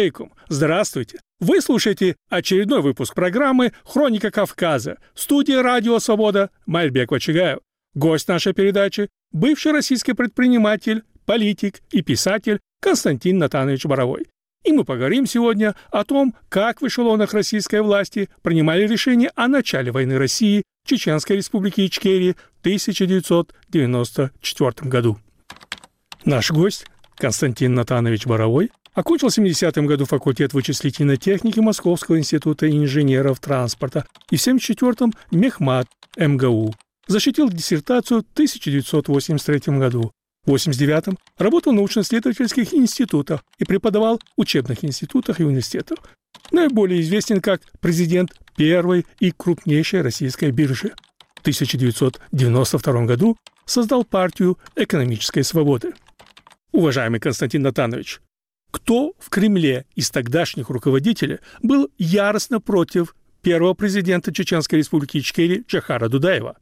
алейкум! Здравствуйте! Вы слушаете очередной выпуск программы «Хроника Кавказа». В студии «Радио Свобода» Майрбек Вачигаев. Гость нашей передачи – бывший российский предприниматель, политик и писатель Константин Натанович Боровой. И мы поговорим сегодня о том, как в эшелонах российской власти принимали решение о начале войны России в Чеченской республике Ичкерия в 1994 году. Наш гость Константин Натанович Боровой окончил в 70-м году факультет вычислительной техники Московского института инженеров транспорта и в 74-м Мехмат МГУ. Защитил диссертацию в 1983 году. В 1989-м работал в научно-исследовательских институтах и преподавал в учебных институтах и университетах. Наиболее известен как президент первой и крупнейшей российской биржи. В 1992 году создал партию экономической свободы. Уважаемый Константин Натанович, кто в Кремле из тогдашних руководителей был яростно против первого президента Чеченской республики Ичкерия Джохара Дудаева?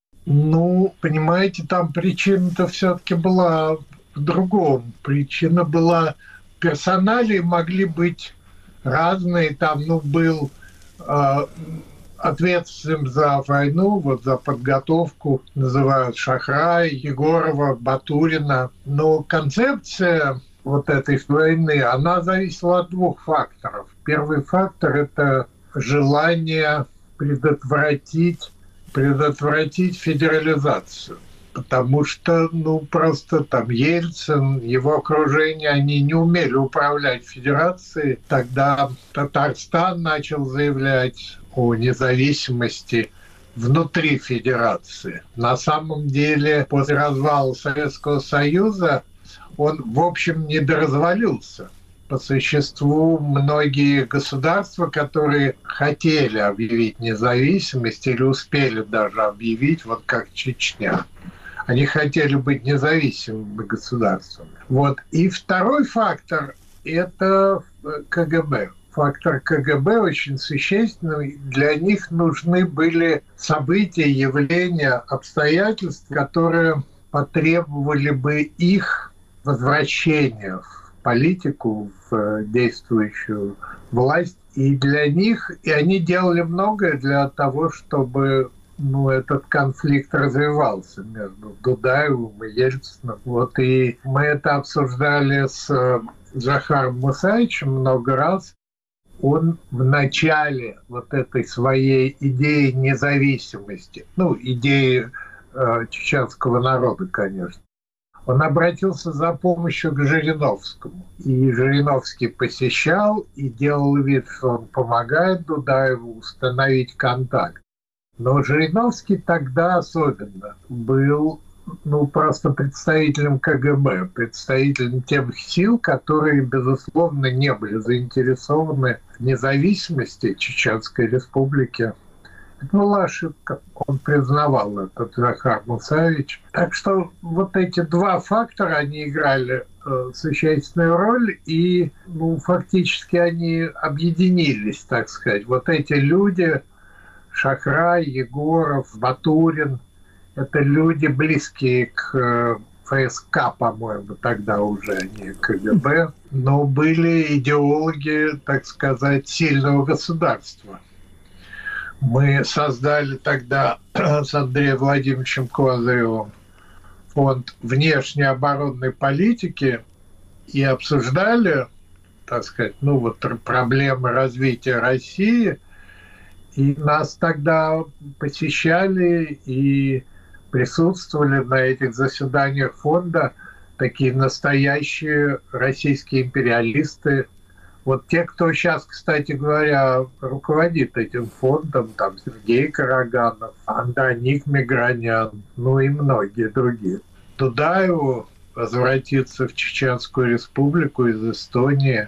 Понимаете, там причина-то все-таки была в другом. Причина была, персоналии могли быть разные. Там, был ответственным за войну, за подготовку, называют Шахрай, Егорова, Батурина. Но концепция этой войны, она зависела от двух факторов. Первый фактор – это желание предотвратить федерализацию. Потому что, просто Ельцин, его окружение, они не умели управлять федерацией. Тогда Татарстан начал заявлять о независимости внутри федерации. На самом деле, после развала Советского Союза он, в общем, не доразвалился. По существу, многие государства, которые хотели объявить независимость или успели даже объявить, как Чечня, они хотели быть независимыми государствами. И второй фактор – это КГБ. Фактор КГБ очень существенный. Для них нужны были события, явления, обстоятельства, которые потребовали бы их возвращения в политику, в действующую власть. И для них, и они делали многое для того, чтобы этот конфликт развивался между Дудаевым и Ельциным. И мы это обсуждали с Джохаром Мусаевичем много раз. Он в начале этой своей идеи независимости, идеи чеченского народа, конечно, он обратился за помощью к Жириновскому. И Жириновский посещал и делал вид, что он помогает Дудаеву установить контакт. Но Жириновский тогда особенно был просто представителем КГБ, представителем тех сил, которые, безусловно, не были заинтересованы в независимости Чеченской республики. Это была ошибка. Он признавал это, Джохар Мусаевич. Так что эти два фактора, они играли существенную роль, и фактически они объединились, так сказать. Эти люди, Шахрай, Егоров, Батурин, это люди, близкие к ФСК, по-моему, тогда уже не КГБ, но были идеологи, так сказать, сильного государства. Мы создали тогда с Андреем Владимировичем Козыревым фонд внешней оборонной политики и обсуждали, так сказать, проблемы развития России. И нас тогда посещали и присутствовали на этих заседаниях фонда такие настоящие российские империалисты. Те, кто сейчас, кстати говоря, руководит этим фондом, Сергей Караганов, Андроник Мигранян, и многие другие. Дудаеву возвратиться в Чеченскую республику из Эстонии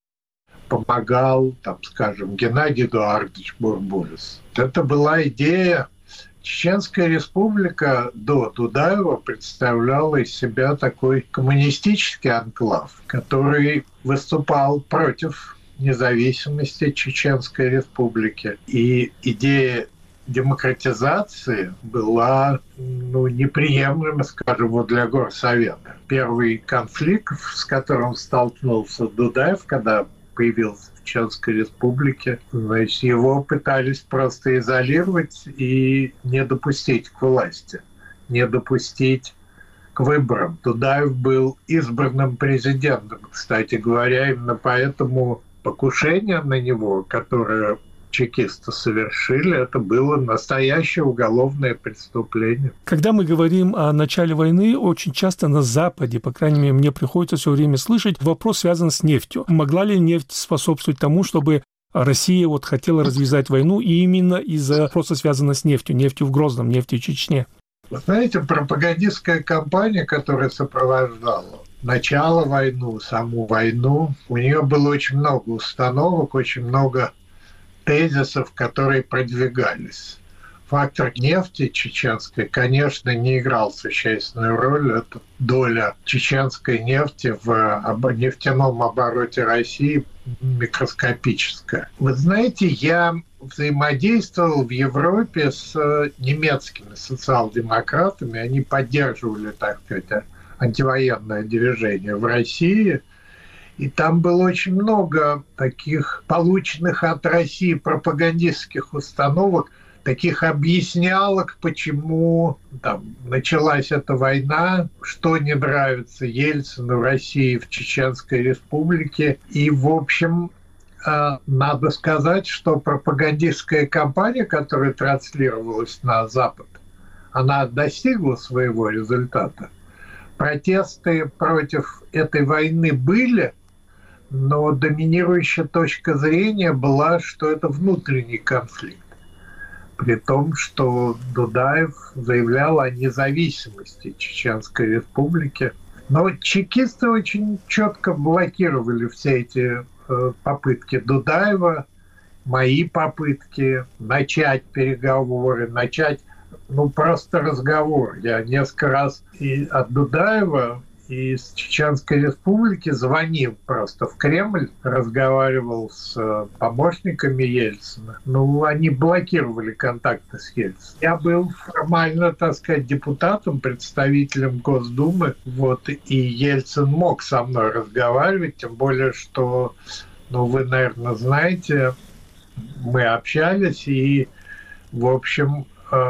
помогал, Геннадий Эдуардович Бурбулис. Это была идея. Чеченская республика до Дудаева представляла из себя такой коммунистический анклав, который выступал против независимости Чеченской республики. И идея демократизации была неприемлема, для Горсовета. Первый конфликт, с которым столкнулся Дудаев, когда появился в Чеченской Республике. Значит, его пытались просто изолировать и не допустить к власти, не допустить к выборам. Дудаев был избранным президентом, кстати говоря, именно поэтому покушение на него, которое чекисты совершили, это было настоящее уголовное преступление. Когда мы говорим о начале войны, очень часто на Западе, по крайней мере, мне приходится все время слышать, вопрос связан с нефтью. Могла ли нефть способствовать тому, чтобы Россия хотела развязать войну, и именно из-за вопроса, связанного с нефтью в Грозном, нефтью в Чечне? Вы знаете, пропагандистская кампания, которая сопровождала начало войны, саму войну, у нее было очень много установок, очень много тезисов, которые продвигались. Фактор нефти чеченской, конечно, не играл существенную роль. Это доля чеченской нефти в нефтяном обороте России микроскопическая. Вы знаете, я взаимодействовал в Европе с немецкими социал-демократами. Они поддерживали, так сказать, антивоенное движение в России. И там было очень много таких полученных от России пропагандистских установок, таких объяснялок, почему там началась эта война, что не нравится Ельцину в России, в Чеченской Республике. И, в общем, надо сказать, что пропагандистская кампания, которая транслировалась на Запад, она достигла своего результата. Протесты против этой войны были, но доминирующая точка зрения была, что это внутренний конфликт. При том, что Дудаев заявлял о независимости Чеченской Республики. Но чекисты очень четко блокировали все эти попытки Дудаева, мои попытки начать переговоры, просто разговор. Я несколько раз и от Дудаева, и из Чеченской Республики звонил просто в Кремль, разговаривал с помощниками Ельцина. Они блокировали контакты с Ельциным. Я был формально, так сказать, депутатом, представителем Госдумы, и Ельцин мог со мной разговаривать, тем более, что, вы, наверное, знаете, мы общались, и, в общем,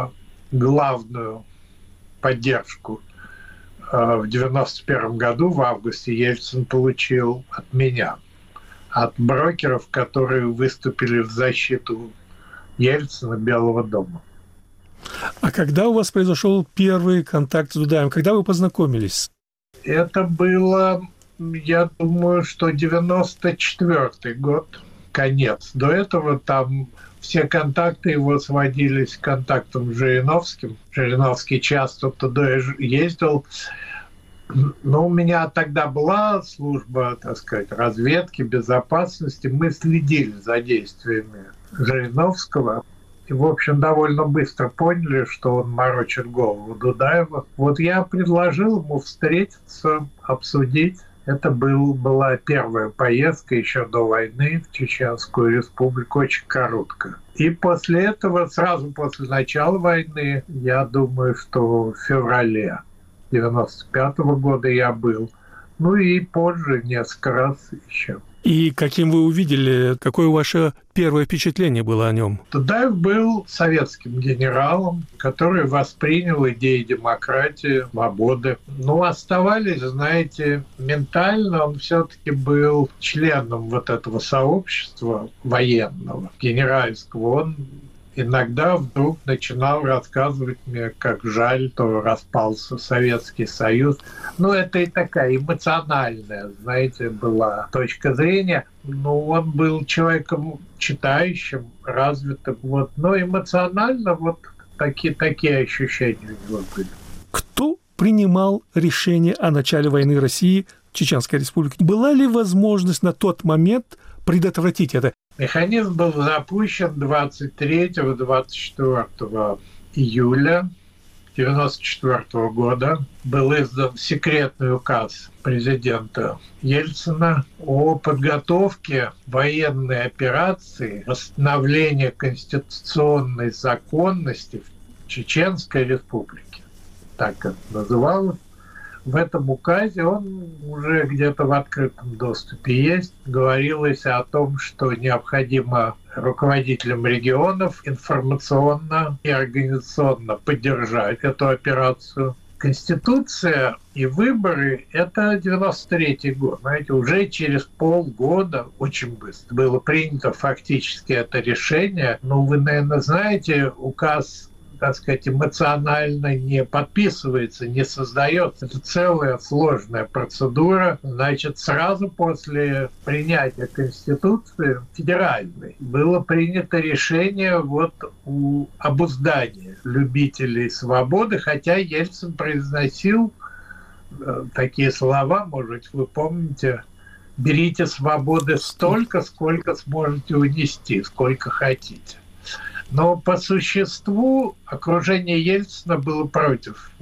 главную поддержку в 1991 году, в августе, Ельцин получил от меня, от брокеров, которые выступили в защиту Ельцина, Белого дома. А когда у вас произошел первый контакт с Дудаевым? Когда вы познакомились? Это было, я думаю, что 94 год, конец. До этого там все контакты его сводились к контактам с Жириновским. Жириновский часто туда ездил. У меня тогда была служба, так сказать, разведки, безопасности. Мы следили за действиями Жириновского. И, в общем, довольно быстро поняли, что он морочит голову Дудаева. Я предложил ему встретиться, обсудить. Это была первая поездка еще до войны в Чеченскую Республику, очень короткая. И после этого, сразу после начала войны, я думаю, что в феврале 1995 года я был. И позже несколько раз еще. И каким вы увидели, какое ваше первое впечатление было о нем? Дудаев был советским генералом, который воспринял идеи демократии, свободы. Оставались, знаете, ментально он все-таки был членом этого сообщества военного, генеральского. Он иногда вдруг начинал рассказывать мне, как жаль, что распался Советский Союз. Это и такая эмоциональная, знаете, была точка зрения. Он был человеком читающим, развитым. Но эмоционально такие ощущения у него были. Кто принимал решение о начале войны России в Чеченской Республике? Была ли возможность на тот момент предотвратить это? Механизм был запущен 23-24 июля 1994 года. Был издан секретный указ президента Ельцина о подготовке военной операции восстановления конституционной законности в Чеченской Республике. Так это называлось. В этом указе, он уже где-то в открытом доступе есть, говорилось о том, что необходимо руководителям регионов информационно и организационно поддержать эту операцию. Конституция и выборы – это 93-й год. Знаете, уже через полгода, очень быстро, было принято фактически это решение. Ну, вы, наверное, знаете, указ, так сказать, эмоционально не подписывается, не создается. Это целая сложная процедура. Значит, сразу после принятия Конституции федеральной было принято решение о обуздании любителей свободы, хотя Ельцин произносил такие слова, может быть, вы помните: берите свободы столько, сколько сможете унести, сколько хотите. Но по существу окружение Ельцина было против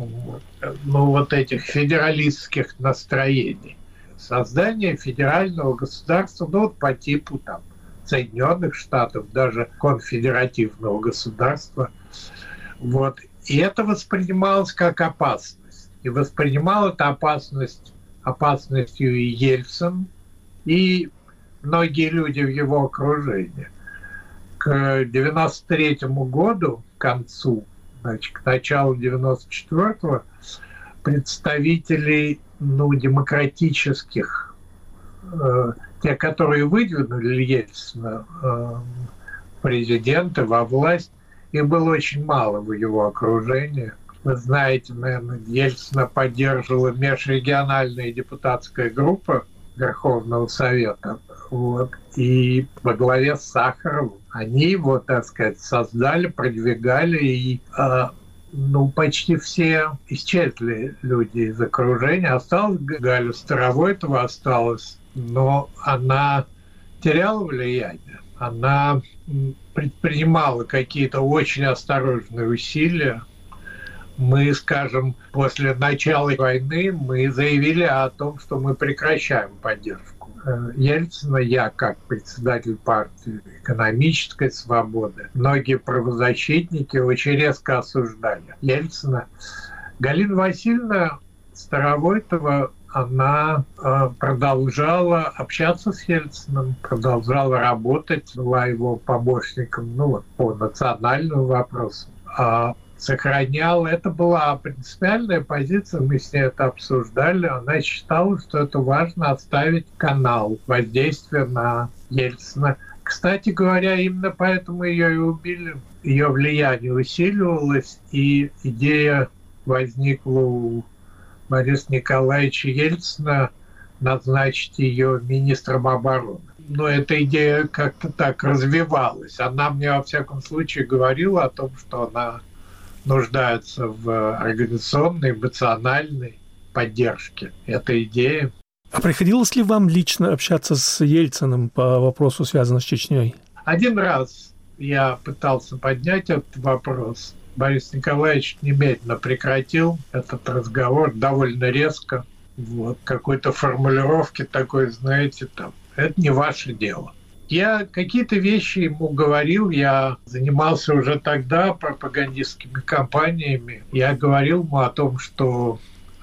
этих федералистских настроений. Создание федерального государства, по типу Соединенных Штатов, даже конфедеративного государства. И это воспринималось как опасность. И воспринимал это опасностью и Ельцин, и многие люди в его окружении. К 1993 году, к концу, к началу 1994-го, представителей демократических, те, которые выдвинули Ельцина президента во власть, их было очень мало в его окружении. Вы знаете, наверное, Ельцина поддерживала межрегиональная депутатская группа Верховного Совета, и во главе с Сахаровым они его, так сказать, создали, продвигали, и почти все исчезли люди из окружения. Осталась Галя Старовойтова, но она теряла влияние. Она предпринимала какие-то очень осторожные усилия. Мы, скажем, после начала войны мы заявили о том, что мы прекращаем поддержку Ельцина. Я, как председатель партии экономической свободы, многие правозащитники очень резко осуждали Ельцина. Галина Васильевна Старовойтова, она продолжала общаться с Ельциным, продолжала работать, была его помощником по национальным вопросам. Сохраняла. Это была принципиальная позиция, мы с ней это обсуждали. Она считала, что это важно оставить канал воздействия на Ельцина. Кстати говоря, именно поэтому ее и убили. Ее влияние усиливалось, и идея возникла у Бориса Николаевича Ельцина назначить ее министром обороны. Но эта идея как-то так развивалась. Она мне, во всяком случае, говорила о том, что она нуждается в организационной, эмоциональной поддержке этой идеи. А приходилось ли вам лично общаться с Ельциным по вопросу, связанному с Чечней? Один раз я пытался поднять этот вопрос. Борис Николаевич немедленно прекратил этот разговор довольно резко. Какой-то формулировки такой, знаете, это не ваше дело. Я какие-то вещи ему говорил, я занимался уже тогда пропагандистскими кампаниями. Я говорил ему о том, что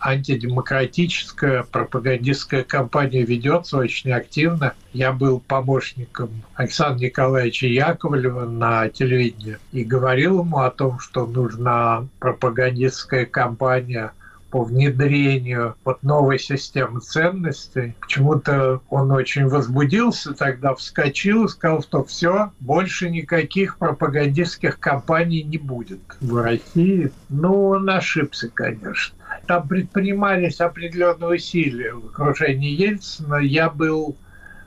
антидемократическая пропагандистская кампания ведется очень активно. Я был помощником Александра Николаевича Яковлева на телевидении и говорил ему о том, что нужна пропагандистская кампания по внедрению новой системы ценностей. Почему-то он очень возбудился, тогда вскочил и сказал, что все, больше никаких пропагандистских кампаний не будет в России. Он ошибся, конечно. Там предпринимались определенные усилия в окружении Ельцина. Я был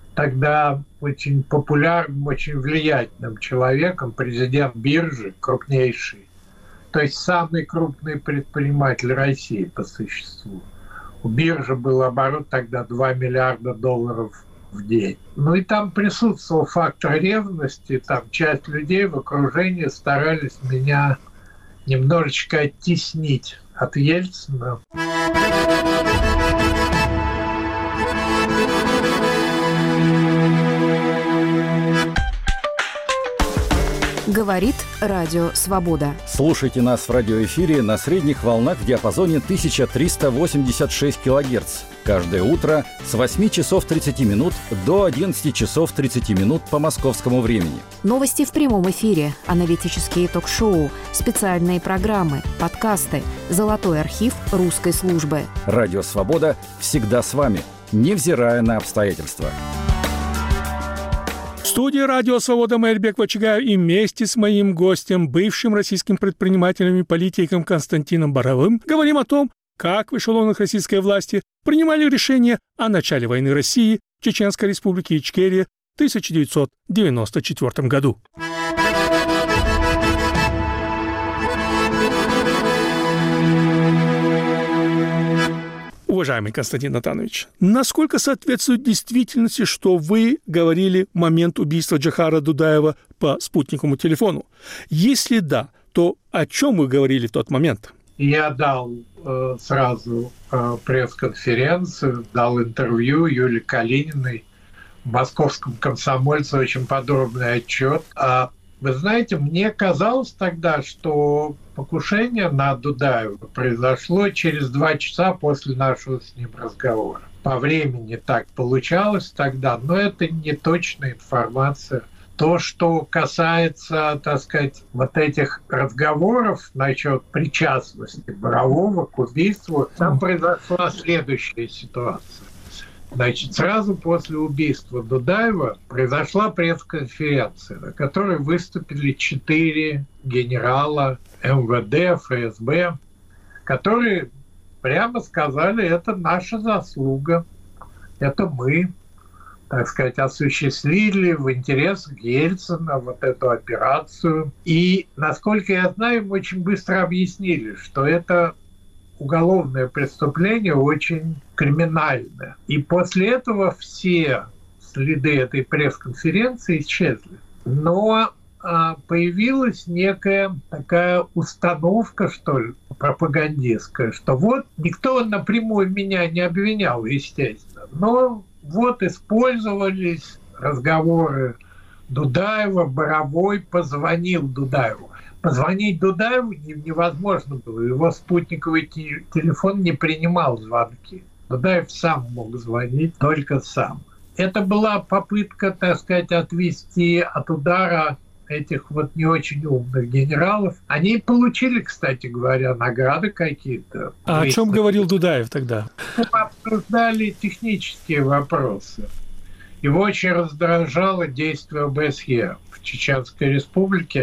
тогда очень популярным, очень влиятельным человеком, президент биржи, крупнейший. То есть самый крупный предприниматель России по существу. У биржи был оборот тогда $2 миллиарда в день. И там присутствовал фактор ревности. Там часть людей в окружении старались меня немножечко оттеснить от Ельцина. Говорит Радио Свобода. Слушайте нас в радиоэфире на средних волнах в диапазоне 1386 кГц. Каждое утро с 8 часов 30 минут до 11 часов 30 минут по московскому времени. Новости в прямом эфире, аналитические ток-шоу, специальные программы, подкасты, золотой архив русской службы. Радио «Свобода» всегда с вами, невзирая на обстоятельства. В студии «Радио Свобода» Мельбек Вачигаю и вместе с моим гостем, бывшим российским предпринимателем и политиком Константином Боровым, говорим о том, как в эшелонах российской власти принимали решение о начале войны России в Чеченской республике Ичкерия в 1994 году. Уважаемый Константин Натанович, насколько соответствует действительности, что вы говорили в момент убийства Джохара Дудаева по спутниковому телефону? Если да, то о чем вы говорили в тот момент? Я дал сразу пресс-конференцию, дал интервью Юлии Калининой в «Московском комсомольце», очень подробный отчет. Вы знаете, мне казалось тогда, что покушение на Дудаева произошло через 2 часа после нашего с ним разговора. По времени так получалось тогда, но это не точная информация. То, что касается, так сказать, вот этих разговоров насчет причастности Борового к убийству, там произошла следующая ситуация. Значит, сразу после убийства Дудаева произошла пресс-конференция, на которой выступили 4 генерала МВД, ФСБ, которые прямо сказали, это наша заслуга, это мы, так сказать, осуществили в интересах Ельцина вот эту операцию. И, насколько я знаю, им очень быстро объяснили, что это уголовное преступление очень криминальное. И после этого все следы этой пресс-конференции исчезли. Но появилась некая такая установка, что ли, пропагандистская, что вот никто напрямую меня не обвинял, естественно, но вот использовались разговоры Дудаева, Боровой позвонил Дудаеву. Позвонить Дудаеву невозможно было. Его спутниковый телефон не принимал звонки. Дудаев сам мог звонить, только сам. Это была попытка, так сказать, отвести от удара этих вот не очень умных генералов. Они получили, кстати говоря, награды какие-то. А о чем говорил Дудаев тогда? Мы обсуждали технические вопросы. Его очень раздражало действие ОБСЕ в Чеченской республике.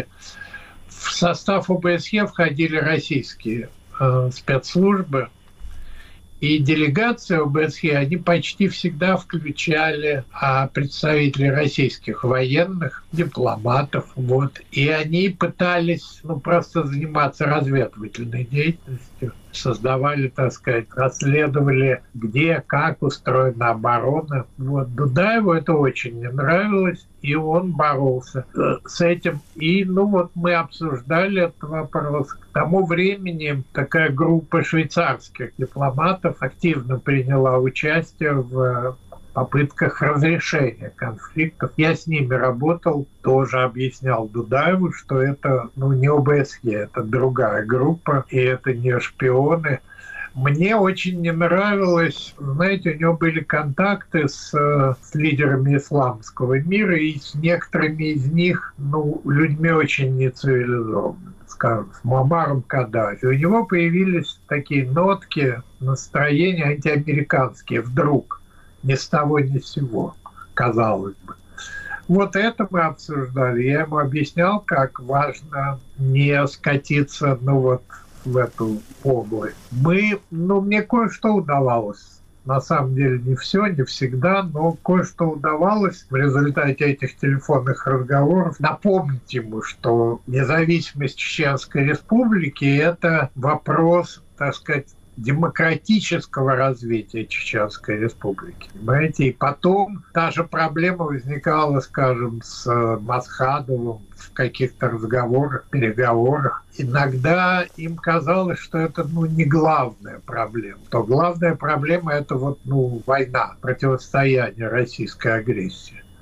В состав ОБСЕ входили российские спецслужбы, и делегации ОБСЕ, они почти всегда включали представителей российских военных, дипломатов, вот, и они пытались, просто заниматься разведывательной деятельностью, создавали, так сказать, расследовали, где, как устроена оборона. Вот. Дудаеву это очень не нравилось, и он боролся с этим. И, мы обсуждали этот вопрос. К тому времени такая группа швейцарских дипломатов активно приняла участие в попытках разрешения конфликтов. Я с ними работал, тоже объяснял Дудаеву, что это не ОБСЕ, это другая группа, и это не шпионы. Мне очень не нравилось, знаете, у него были контакты с лидерами исламского мира, и с некоторыми из них, людьми очень нецивилизованными, скажем, с Муаммаром Каддафи. У него появились такие нотки, настроения антиамериканские вдруг, ни с того ни с сего, казалось бы. Вот это мы обсуждали. Я ему объяснял, как важно не скатиться, в эту область. Мне кое-что удавалось. На самом деле не все, не всегда, но кое-что удавалось в результате этих телефонных разговоров. Напомнить ему, что независимость Чеченской Республики – это вопрос, так сказать, демократического развития Чеченской Республики. Понимаете? И потом та же проблема возникала, скажем, с Масхадовым в каких-то разговорах, переговорах. Иногда им казалось, что это не главная проблема. То главная проблема – это война, противостояние российской агрессии.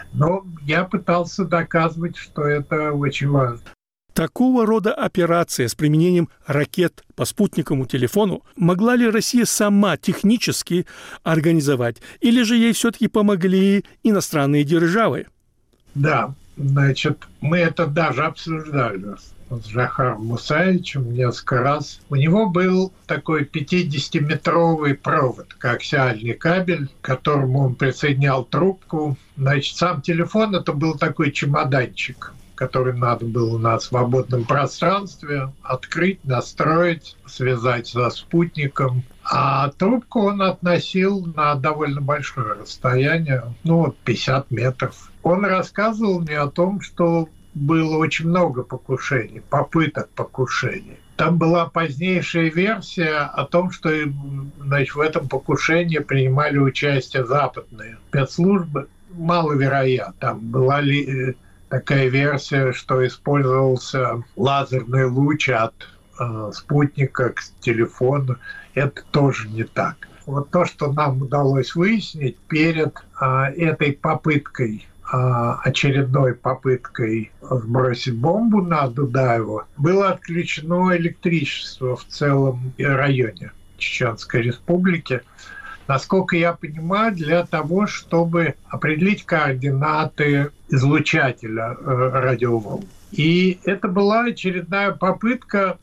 Но я пытался доказывать, что это очень важно. Такого рода операция с применением ракет по спутниковому телефону могла ли Россия сама технически организовать, или же ей все-таки помогли иностранные державы? Да, значит, мы это даже обсуждали с Жохаром Мусаевичем несколько раз. У него был такой 50-метровый провод, коаксиальный кабель, к которому он присоединял трубку. Значит, сам телефон – это был такой чемоданчик, который надо было на свободном пространстве открыть, настроить, связать со спутником. А трубку он относил на довольно большое расстояние, 50 метров. Он рассказывал мне о том, что было очень много покушений, попыток покушений. Там была позднейшая версия о том, что, значит, в этом покушении принимали участие западные спецслужбы. Маловероятно. Там была ли такая версия, что использовался лазерный луч от спутника к телефону. Это тоже не так. Вот то, что нам удалось выяснить перед этой попыткой, очередной попыткой сбросить бомбу на Дудаево, было отключено электричество в целом районе Чеченской Республики. Насколько я понимаю, для того, чтобы определить координаты излучателя радиоволн. И это была очередная попытка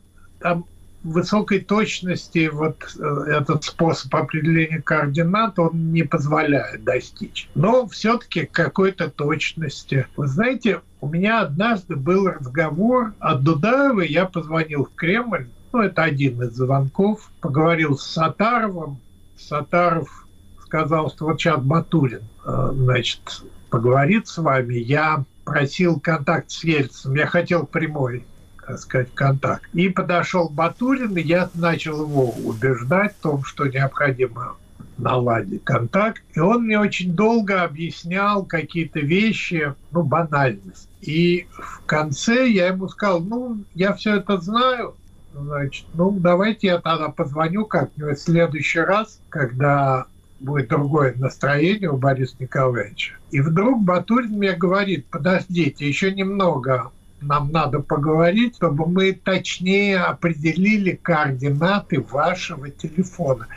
высокой точности. Вот этот способ определения координат, он не позволяет достичь. Но все-таки какой-то точности. Вы знаете, у меня однажды был разговор от Дудаева, я позвонил в Кремль, это один из звонков, поговорил с Сатаровым. Сатаров сказал, что вот сейчас Батурин, поговорит с вами. Я просил контакт с Ельциным, я хотел прямой, контакт. И подошел Батурин, и я начал его убеждать в том, что необходимо наладить контакт. И он мне очень долго объяснял какие-то вещи, банальность. И в конце я ему сказал, я все это знаю, давайте я тогда позвоню как-нибудь в следующий раз, когда будет другое настроение у Бориса Николаевича. И вдруг Батурин мне говорит, подождите, еще немного нам надо поговорить, чтобы мы точнее определили координаты вашего телефона.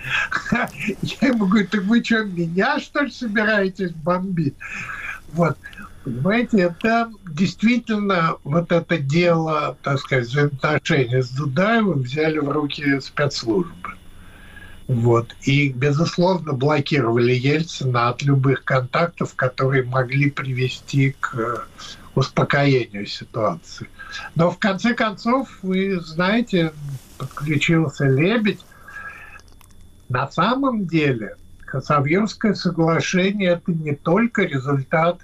Я ему говорю, так вы что, меня, что ли, собираетесь бомбить? Вот. Понимаете, это действительно вот это дело, взаимоотношения с Дудаевым взяли в руки спецслужбы. Вот. И, безусловно, блокировали Ельцина от любых контактов, которые могли привести к успокоению ситуации. Но в конце концов, вы знаете, подключился Лебедь. На самом деле, Хасавюрское соглашение – это не только результат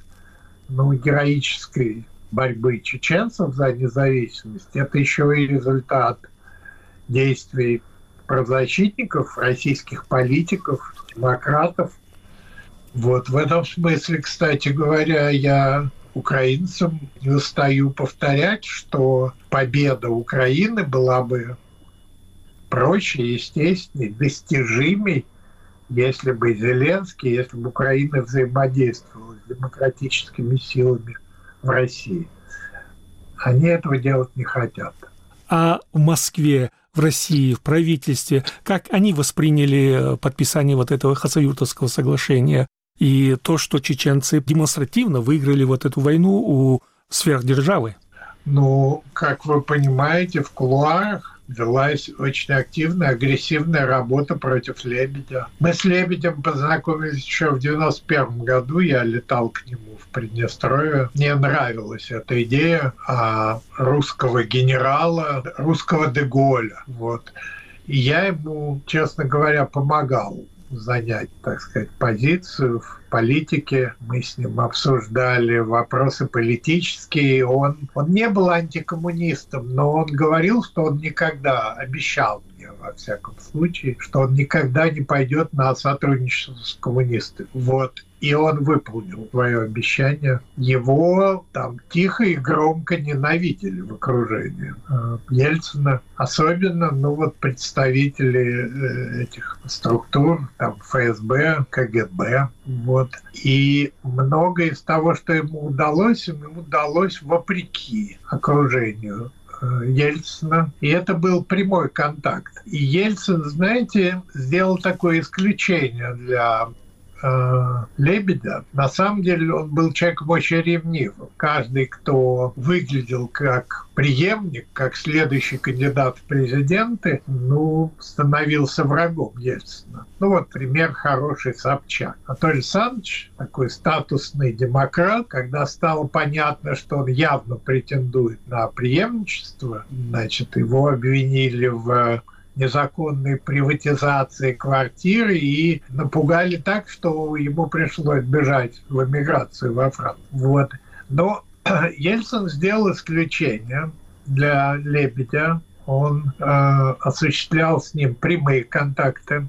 героической борьбы чеченцев за независимость, это еще и результат действий правозащитников, российских политиков, демократов. Вот в этом смысле, кстати говоря, я украинцам не устаю повторять, что победа Украины была бы проще, естественней, достижимей, если бы Зеленский, если бы Украина взаимодействовала с демократическими силами в России. Они этого делать не хотят. А в Москве, в России, в правительстве, как они восприняли подписание вот этого Хасавюртовского соглашения и то, что чеченцы демонстративно выиграли вот эту войну у сверхдержавы? Как вы понимаете, в кулуарах велась очень активная, агрессивная работа против Лебедя. Мы с Лебедем познакомились еще в 1991 году. Я летал к нему в Приднестровье. Мне нравилась эта идея русского генерала, русского де Голля. Вот. И я ему, честно говоря, помогал занять, позицию в политике. Мы с ним обсуждали вопросы политические. Он не был антикоммунистом, но он говорил, что он никогда, обещал мне, во всяком случае, что он никогда не пойдет на сотрудничество с коммунистами. Вот. и он выполнил свое обещание. Его там тихо и громко ненавидели в окружении Ельцина. Особенно, представители этих структур, там ФСБ, КГБ. И многое из того, что ему удалось вопреки окружению Ельцина. И это был прямой контакт. И Ельцин, знаете, сделал такое исключение для Лебедя. На самом деле он был человеком очень ревнивым. Каждый, кто выглядел как преемник, как следующий кандидат в президенты, становился врагом Ельцина. Пример хороший Собчак. Анатолий Александрович, такой статусный демократ, когда стало понятно, что он явно претендует на преемничество, его обвинили в незаконной приватизации квартиры и напугали так, что ему пришлось бежать в эмиграцию во Францию. Но Ельцин сделал исключение для Лебедя. Он осуществлял с ним прямые контакты.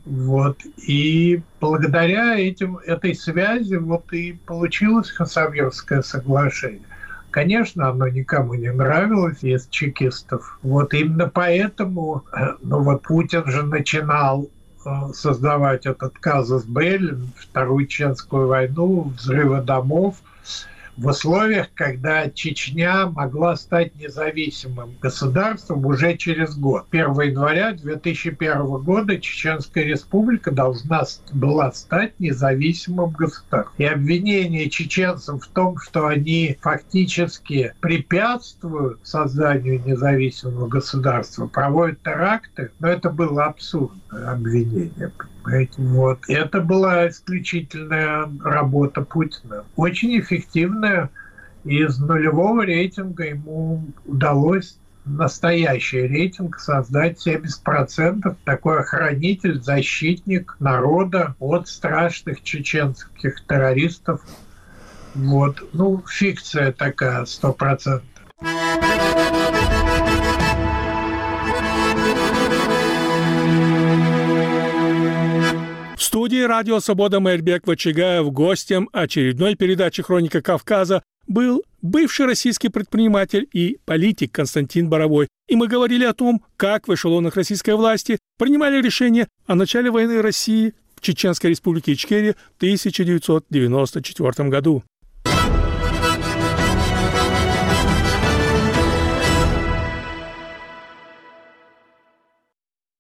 И благодаря этой связи и получилось Хасавюрское соглашение. Конечно, оно никому не нравилось из чекистов. Именно поэтому Путин же начинал создавать этот казус белли, Вторую Чеченскую войну, взрывы домов, в условиях, когда Чечня могла стать независимым государством уже через год. 1 января 2001 года Чеченская республика должна была стать независимым государством. И обвинение чеченцев в том, что они фактически препятствуют созданию независимого государства, проводят теракты, это было абсурдное обвинение. Это была исключительная работа Путина. Очень эффективная. Из нулевого рейтинга ему удалось настоящий рейтинг создать 70%. Такой охранитель, защитник народа от страшных чеченских террористов. Фикция такая, 100%. В студии «Радио Свобода» Майрбек Вачигаев гостем очередной передачи «Хроника Кавказа» был бывший российский предприниматель и политик Константин Боровой. И мы говорили о том, как в эшелонах российской власти принимали решение о начале войны России в Чеченской республике Ичкерия в 1994 году.